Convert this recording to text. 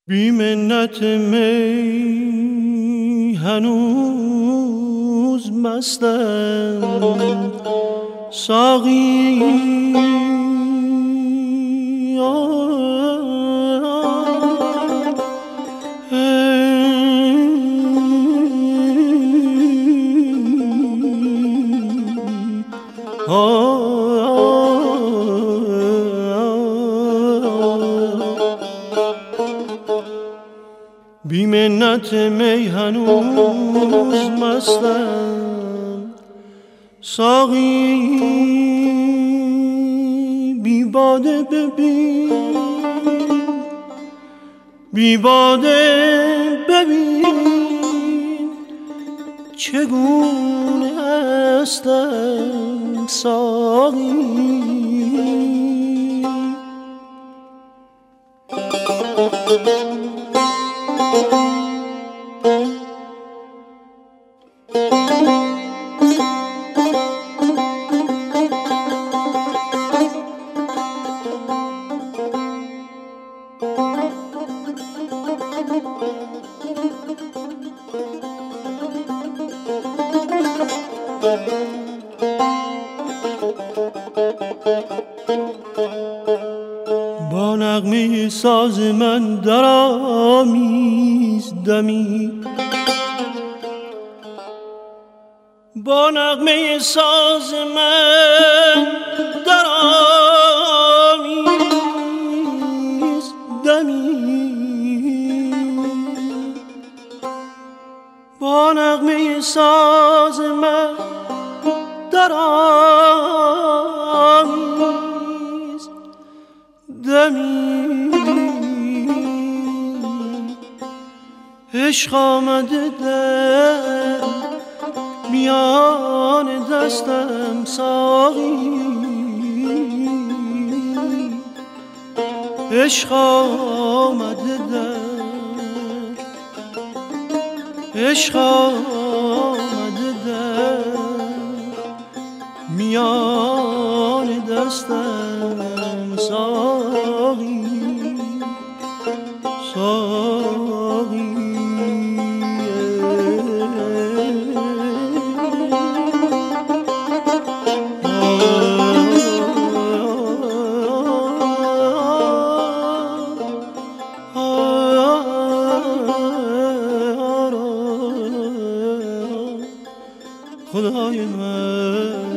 بی منت می هنوز مستم ساقی بی منت می هنوز مستم ساقی بی باده ببین بی باده ببین چگونه هستم ساقی با نغمه ساز من درآمیز دمی با نغمه ساز من درآمیز دمی با نغمه ساز من درآمیز دمی عشق آمده در میان دستم ساقی عشق آمده در عشق آمده در میان دستم ساقی ساقی خدای من